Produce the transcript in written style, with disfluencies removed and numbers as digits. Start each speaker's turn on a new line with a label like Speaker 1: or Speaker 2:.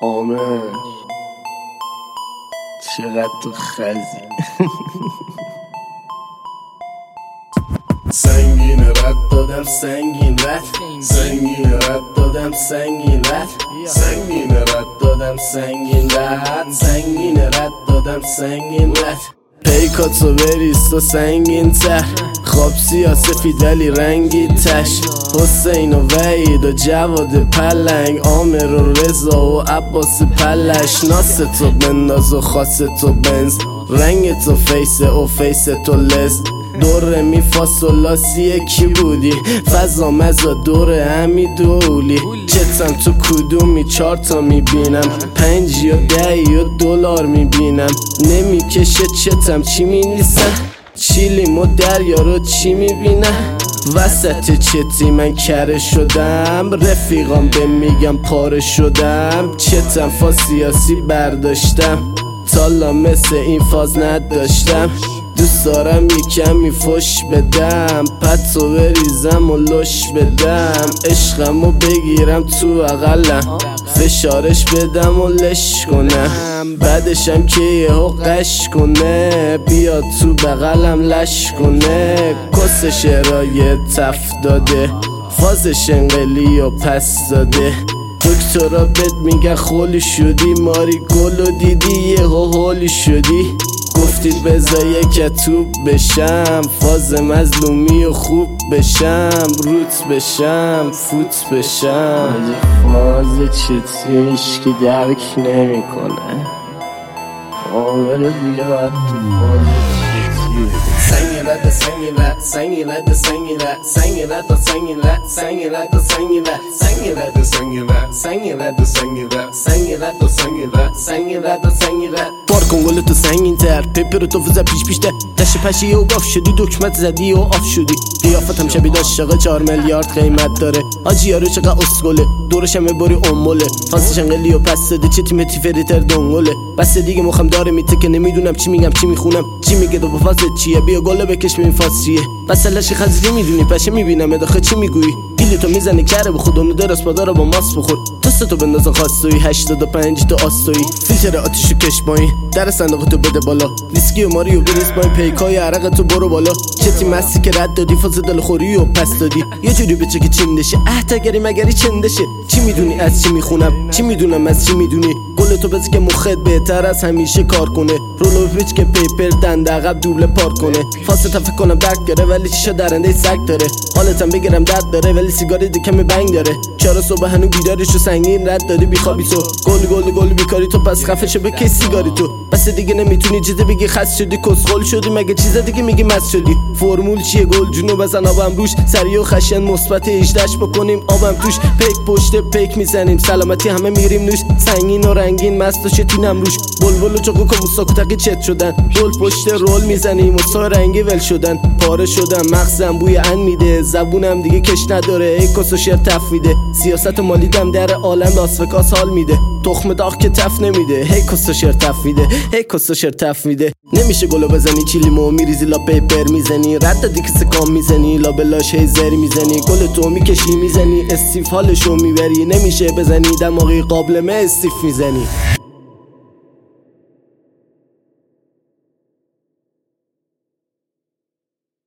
Speaker 1: آمر چقدر تو خزی سنگین رد دادم سنگین رد سنگین رد دادم سنگین رد سنگین رد دادم سنگین رد سنگین رد دادم سنگین رد پیکاتو بریست و سنگین تر خواب سیاسفید ولی رنگی تش حسین و وحید و جواد پلنگ آمر و رضا و عباس پلش ناس تو بنداز و خاص تو بنز رنگ تو فیسه و فیس تو لز دور می فاصلاسی کی بودی فضا مزا دور همی دولی چتم تو کدومی 4 تا میبینم 5 یا 10 یا دلار میبینم نمیکشه چتم چی مینویسم چیلیم و دریا رو چی میبینم وسط چتی من کره شدم رفیقام به میگم پاره شدم چتم فاز سیاسی برداشتم تالا مثل این فاز نداشتم دوست دارم یکمی فش بدم پتو بریزم و لش بدم عشقمو بگیرم تو اقلم فشارش بدم و لش کنم بعدشم که یهو قش کنه بیاد تو بغلم لش کنه کس شرای تف داده فازش انقلی و پس داده دکترا بهت میگن خولی شدی ماری گلو دیدی یهو هولی شدی گفتید بذار یک توب بشم فاز مظلومی و خوب بشم روت بشم فوت بشم فاز چتیش که درک نمی کنه آمر بیاد تو فاز چتی سنگین رد سنگین رد سنگین رد سنگین رد سنگین رد سنگین رد سنگین رد سنگین رد سنگین رد سنگین رد سنگین رد سنگین رد سنگین رد سنگین رد سنگین رد سنگین رد بار کن گل تو سنگین تر پیپر تو فزا پیش ده تش پشی و گاف شدی دکمت زدی و آف شدی قیافت هم شبیه عاشق 4 میلیارد قیمت داره آجی یارو چقدر اسکله دورش هم ببری اموله فازش انقلی و پس داده چه تیم تیفریتر دنگله بس دیگه مخم داره میته که نمیدونم چی میگم چی میخونم چی میگه تو فاز چیه بیا گل بکش ببین فاز چیه بس لشی خزیدی میدونی پشه میبینم داخل چی میگویی گیلی تو میزنی کره به خودمون درست پادارا با ماس بخور توست تو بنداز خواستوی 85 تو آستوی فیلتر آتیشو کش پایین در صندوق تو بده بالا ویسکی و ماریو بریز پایین پیکای عرق تو برو بالا چتی مستی که رد دادی فاز دلخوری و پس دادی یه جوری بچه که چندشه احتگری مگری چندشه چی میدونی از چی میخونم چی میدونم از چی میدونی گل تو بزی که مخت بهتر از همیشه کار کنه رولو پیچ که پیپر دنده عقب دوبله پارک کنه فاست فکر کنم درک گره ولی چیشا درنده سگ داره حالتم بگیرم درد داره ولی سیگاری دیگه بنگ داره 4 صبح هنو بیداریشو سنگین رد دادی بیخوابی تو گل بیکاری تو پس خفه به کی سیگاری تو بس دیگه نمیتونی چیزی بگی خس شدی کسخل شدی مگه چیز دیگه میگی مس شدی فرمول چیه گل جونو بزن آبم روش سریع و خشن مثبت 18 بکنیم آبم توش پیک پشت پیک میزنیم سلامتی همه میریم نوش سنگین و رنگین مست و شتینم روش بلبل و چوکو موساکوتاکی چت شدن رول پشت رول میزنیم و سا رنگی ول شدن پاره شدن مغزم بوی ان میده زبونم دیگه کش نداره ای کس و شعر تف میده سیاست مالی دم در عالم لاس وگاس حال میده تخم داغ که تف نمیده هی کس و شعر تف میده هی کس و شعر تف میده نمیشه گلو بزنی چیلیمو میریزی لا پیپر میزنی رد دادی که سکام میزنی لا بلاش هی زری میزنی گل تو میکشی میزنی استیف حالشو میبری نمیشه بزنی دماغی قابلمه استیف میزنی